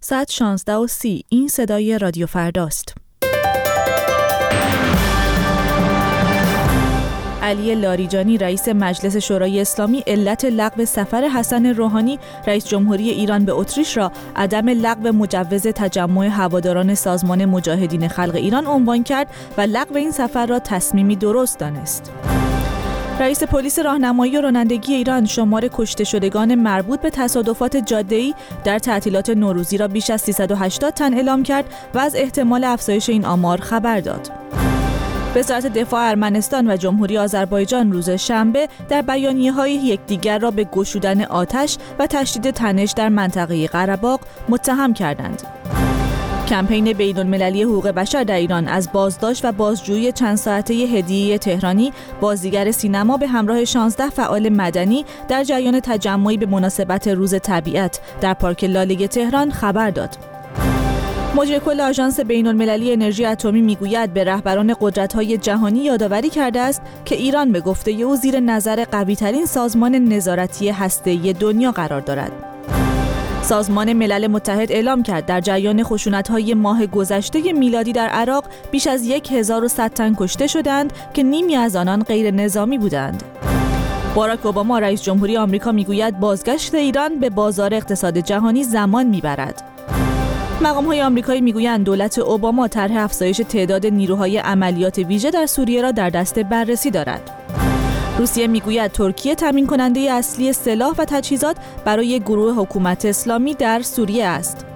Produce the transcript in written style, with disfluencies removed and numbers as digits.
ساعت 16:30. این صدای رادیو فرداست. علی لاریجانی رئیس مجلس شورای اسلامی علت لغو سفر حسن روحانی رئیس جمهوری ایران به اتریش را عدم لغو مجوز تجمع هواداران سازمان مجاهدین خلق ایران عنوان کرد و لغو این سفر را تصمیمی درست دانست. رئیس پلیس راهنمایی و رانندگی ایران شمار کشته شدگان مربوط به تصادفات جاده‌ای در تعطیلات نوروزی را بیش از 380 تن اعلام کرد و از احتمال افزایش این آمار خبر داد. وزارت دفاع ارمنستان و جمهوری آذربایجان روز شنبه در بیانیه‌های یکدیگر را به گشودن آتش و تشدید تنش در منطقه قره‌باغ متهم کردند. کمپین بین‌المللی حقوق بشر در ایران از بازداشت و بازجویی چند ساعته هدیه تهرانی، بازیگر سینما به همراه 16 فعال مدنی در جریان تجمعی به مناسبت روز طبیعت در پارک لاله تهران خبر داد. مجری کل آژانس بین‌المللی انرژی اتمی میگوید به رهبران قدرت‌های جهانی یادآوری کرده است که ایران به گفته او زیر نظر قوی‌ترین سازمان نظارتی هسته‌ای دنیا قرار دارد. سازمان ملل متحد اعلام کرد در جریان خشونت‌های ماه گذشته میلادی در عراق بیش از 1100 تن کشته شدند که نیمی از آنان غیر نظامی بودند. باراک اوباما رئیس جمهوری آمریکا میگوید بازگشت ایران به بازار اقتصاد جهانی زمان میبرد. مقام‌های آمریکایی میگویند دولت اوباما طرح افزایش تعداد نیروهای عملیات ویژه در سوریه را در دست بررسی دارد. روسیه میگوید ترکیه تامین کننده اصلی سلاح و تجهیزات برای گروه حکومت اسلامی در سوریه است.